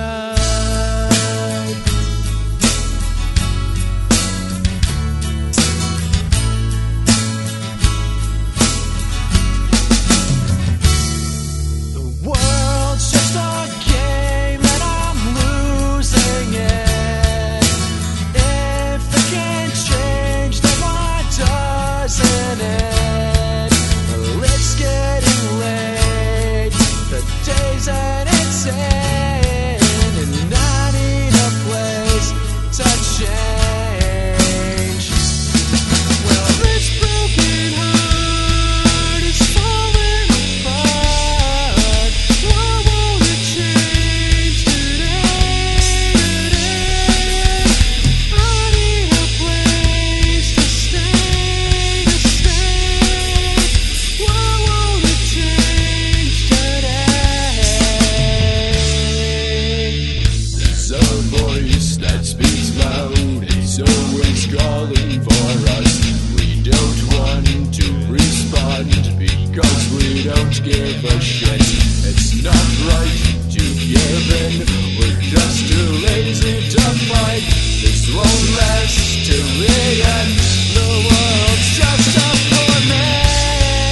Calling for us. We don't want to respond because we don't give a shit. It's not right to give in. We're just too lazy to fight. This won't last till the end. The world's just a poor man.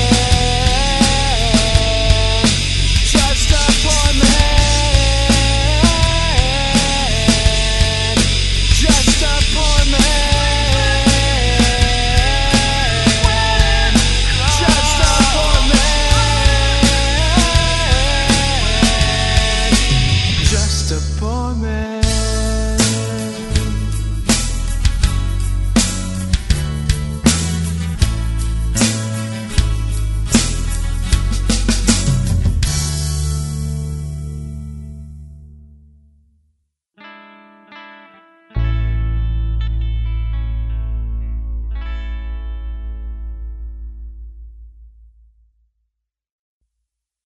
Just a poor man. Just a poor man. Poor man.